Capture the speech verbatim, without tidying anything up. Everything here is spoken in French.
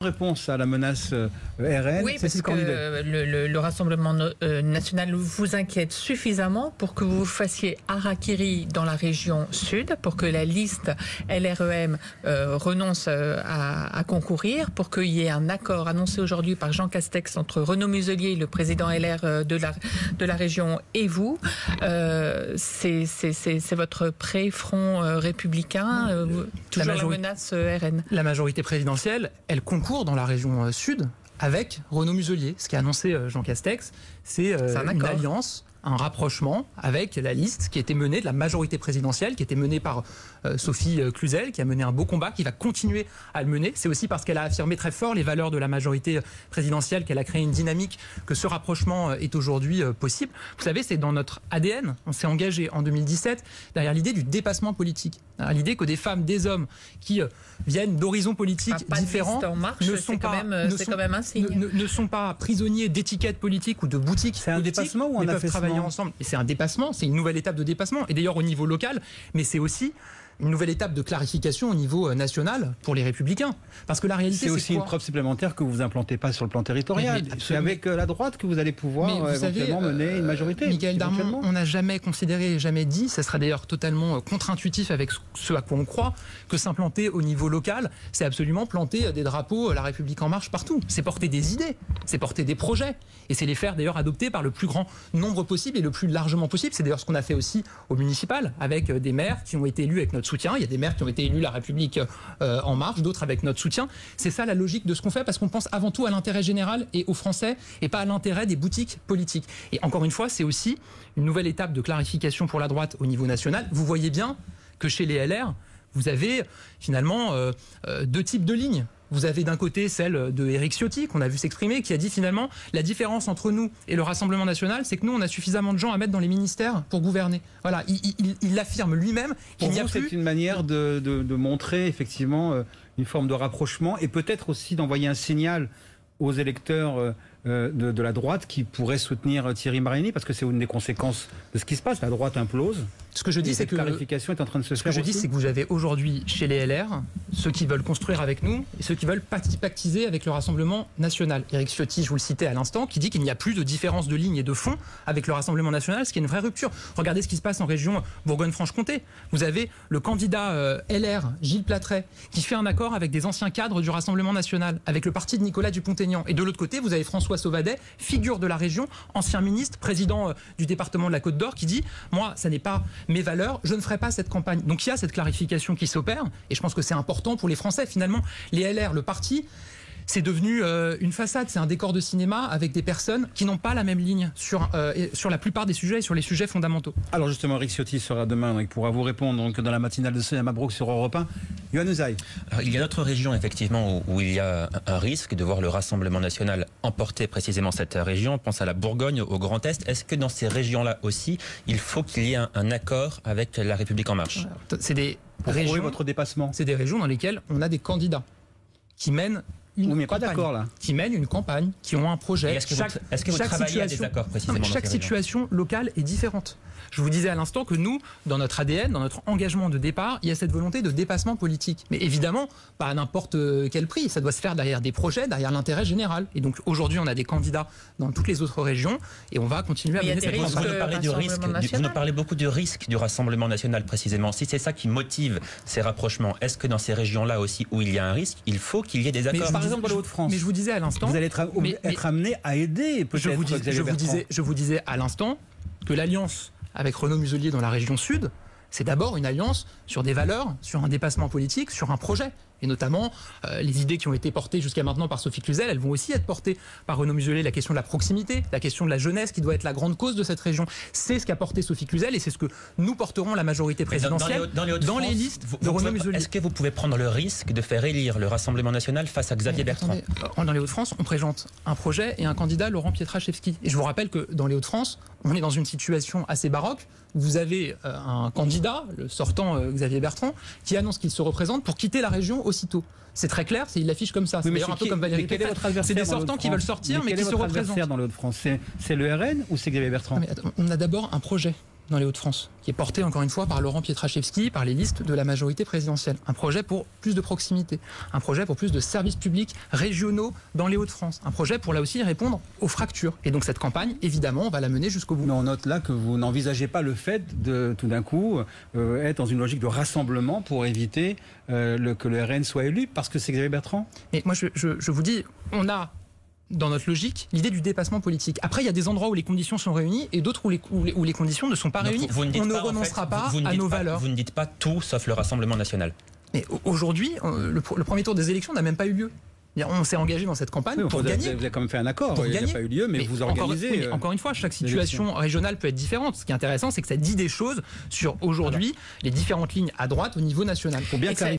Réponse à la menace euh, R N. Oui, parce que le, le, le Rassemblement euh, national vous inquiète suffisamment pour que vous fassiez harakiri dans la région sud, pour que la liste L R E M euh, renonce euh, à, à concourir, pour qu'il y ait un accord annoncé aujourd'hui par Jean Castex entre Renaud Muselier, le président L R de la, de la région, et vous. Euh, c'est, c'est, c'est, c'est votre pré-front euh, républicain, euh, toujours la, majorité, la menace euh, R N. La majorité présidentielle, elle concourt dans la région sud avec Renaud Muselier. Ce qu'a annoncé Jean Castex, c'est euh, une alliance, un rapprochement avec la liste qui était menée de la majorité présidentielle, qui était menée par euh, Sophie Cluzel, qui a mené un beau combat, qui va continuer à le mener. C'est aussi parce qu'elle a affirmé très fort les valeurs de la majorité présidentielle qu'elle a créé une dynamique que ce rapprochement est aujourd'hui euh, possible. Vous savez, c'est dans notre A D N. On s'est engagé en deux mille dix-sept derrière l'idée du dépassement politique. L'idée que des femmes, des hommes qui euh, viennent d'horizons politiques ah, différents marche, ne sont pas, même, ne, sont, quand même un signe. Ne, ne sont pas prisonniers d'étiquettes politiques ou de boutiques. C'est un dépassement ou un affaissement ? Peuvent travailler ensemble. Et c'est un dépassement, c'est une nouvelle étape de dépassement. Et d'ailleurs au niveau local, mais c'est aussi une nouvelle étape de clarification au niveau national pour les Républicains. Parce que la réalité, c'est, c'est aussi quoi une preuve supplémentaire que vous vous implantez pas sur le plan territorial. C'est avec la droite que vous allez pouvoir vous éventuellement savez, mener une majorité. Michaël Darmon, on n'a jamais considéré, jamais dit, ça sera d'ailleurs totalement contre-intuitif avec ce à quoi on croit, que s'implanter au niveau local, c'est absolument planter des drapeaux La République en marche partout. C'est porter des idées, c'est porter des projets. Et c'est les faire d'ailleurs adopter par le plus grand nombre possible et le plus largement possible. C'est d'ailleurs ce qu'on a fait aussi au municipal, avec des maires qui ont été élus avec notre soutien. Il y a des maires qui ont été élus La République euh, en marche, d'autres avec notre soutien. C'est ça la logique de ce qu'on fait, parce qu'on pense avant tout à l'intérêt général et aux Français, et pas à l'intérêt des boutiques politiques. Et encore une fois, c'est aussi une nouvelle étape de clarification pour la droite au niveau national. Vous voyez bien que chez les L R, vous avez finalement euh, euh, deux types de lignes. Vous avez d'un côté celle de Éric Ciotti, qu'on a vu s'exprimer, qui a dit finalement la différence entre nous et le Rassemblement national, c'est que nous, on a suffisamment de gens à mettre dans les ministères pour gouverner. Voilà, il, il, il l'affirme lui-même qu'il n'y a plus... C'est une manière de, de, de montrer effectivement euh, une forme de rapprochement et peut-être aussi d'envoyer un signal aux électeurs euh, de, de la droite qui pourraient soutenir Thierry Mariani, parce que c'est une des conséquences de ce qui se passe. La droite implose. Ce que je dis, c'est que la clarification est en train de se ce faire. Ce que je dis, c'est que vous avez aujourd'hui chez les L R ceux qui veulent construire avec nous et ceux qui veulent pactiser avec le Rassemblement national. Éric Ciotti, je vous le citais à l'instant, qui dit qu'il n'y a plus de différence de ligne et de fond avec le Rassemblement national, ce qui est une vraie rupture. Regardez ce qui se passe en région Bourgogne-Franche-Comté. Vous avez le candidat euh, L R, Gilles Platret, qui fait un accord avec des anciens cadres du Rassemblement national, avec le parti de Nicolas Dupont-Aignan. Et de l'autre côté, vous avez François Sauvadet, figure de la région, ancien ministre, président euh, du département de la Côte d'Or, qui dit « Moi, ça n'est pas mes valeurs, je ne ferai pas cette campagne ». Donc il y a cette clarification qui s'opère, et je pense que c'est important pour les Français. Finalement, les L R, le parti, c'est devenu euh, une façade, c'est un décor de cinéma avec des personnes qui n'ont pas la même ligne sur, euh, sur la plupart des sujets et sur les sujets fondamentaux. Alors justement, Éric Ciotti sera demain, donc, pourra vous répondre donc, dans la matinale de Sonia Mabrouk sur Europe un. Yohann Usaï. Alors, il y a d'autres régions effectivement où, où il y a un risque de voir le Rassemblement national emporter précisément cette région. On pense à la Bourgogne, au Grand Est. Est-ce que dans ces régions-là aussi, il faut qu'il y ait un, un accord avec La République en marche? C'est des Pour régions, votre dépassement. C'est des régions dans lesquelles on a des candidats qui mènent une oui, mais campagne, pas d'accord, là. qui mènent une campagne, qui ont un projet. Est-ce que chaque, vous, est-ce que vous travaillez à des accords précisément non, dans chaque ces situation régions locale est différente. Je vous disais à l'instant que nous, dans notre A D N, dans notre engagement de départ, il y a cette volonté de dépassement politique. Mais évidemment, pas à n'importe quel prix. Ça doit se faire derrière des projets, derrière l'intérêt général. Et donc aujourd'hui, on a des candidats dans toutes les autres régions et on va continuer à mener cette vous, vous, parlez du risque, du, vous nous parlez beaucoup du risque du Rassemblement national précisément. Si c'est ça qui motive ces rapprochements, est-ce que dans ces régions-là aussi où il y a un risque, il faut qu'il y ait des accords? Mais, par exemple, dans les Hauts-de-France. Mais je vous disais à l'instant, vous allez être, mais, être amené à aider peut-être. Je vous, dis, je, vous disais, je vous disais à l'instant que l'alliance avec Renaud Muselier dans la région sud, c'est d'abord une alliance sur des valeurs, sur un dépassement politique, sur un projet. Et notamment, euh, les idées qui ont été portées jusqu'à maintenant par Sophie Cluzel, elles vont aussi être portées par Renaud Muselier. La question de la proximité, la question de la jeunesse qui doit être la grande cause de cette région. C'est ce qu'a porté Sophie Cluzel et c'est ce que nous porterons la majorité présidentielle dans, dans, les, dans, les, dans les listes vous, de vous Renaud pouvez, Muselier. Est-ce que vous pouvez prendre le risque de faire élire le Rassemblement national face à Xavier Mais, Bertrand? attendez, dans les Hauts-de-France, on présente un projet et un candidat, Laurent Pietraszewski. Et je vous rappelle que dans les Hauts-de-France, on est dans une situation assez baroque. Vous avez euh, un candidat, le sortant euh, Xavier Bertrand, qui annonce qu'il se représente pour quitter la région aussitôt. C'est très clair, il l'affiche comme ça. C'est oui, d'ailleurs un peu comme Valérie Pécresse. C'est des sortants qui veulent sortir, mais, mais qui se représentent. Dans le Hauts-de-France, c'est le R N ou c'est Xavier Bertrand? Non, mais attends, on a d'abord un projet dans les Hauts-de-France, qui est porté encore une fois par Laurent Pietraszewski, par les listes de la majorité présidentielle. Un projet pour plus de proximité, un projet pour plus de services publics régionaux dans les Hauts-de-France, un projet pour là aussi répondre aux fractures. Et donc cette campagne, évidemment, on va la mener jusqu'au bout. Mais on note là que vous n'envisagez pas le fait de tout d'un coup euh, être dans une logique de rassemblement pour éviter euh, le, que le R N soit élu, parce que c'est Xavier Bertrand. Mais moi je, je, je vous dis, on a dans notre logique, l'idée du dépassement politique. Après, il y a des endroits où les conditions sont réunies et d'autres où les, où les, où les conditions ne sont pas Donc, réunies. vous, vous ne on ne pas, renoncera en fait, pas vous, vous à nos pas, valeurs. Vous ne dites pas tout sauf le Rassemblement national. Mais aujourd'hui, le, le premier tour des élections n'a même pas eu lieu. On s'est engagé dans cette campagne oui, pour vous gagner. Avez, vous avez quand même fait un accord, pour il gagner. n'a pas eu lieu, mais, mais vous organisez. Encore, oui, mais encore une fois, chaque situation régionale peut être différente. Ce qui est intéressant, c'est que ça dit des choses sur aujourd'hui les différentes lignes à droite au niveau national. Pour bien